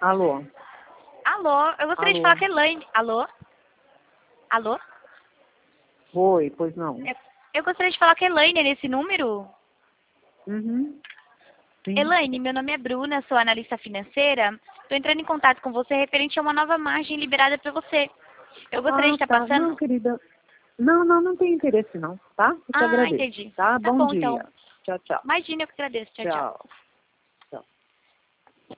Alô? Alô, eu gostaria de Alô? falar com a Elaine. Alô? Alô? Oi, pois não. Eu gostaria de falar com a Elaine nesse número. Uhum. Sim. Elaine, meu nome é Bruna, sou analista financeira. Estou entrando em contato com você referente a uma nova margem liberada para você. Eu gostaria de estar Tá. passando... Não, querida. Não tem interesse não, tá? Eu te agradeço. Entendi. Tá? Tá Bom bom, dia. então. Tchau, tchau. Imagina, eu que agradeço. Tchau, tchau. Tchau.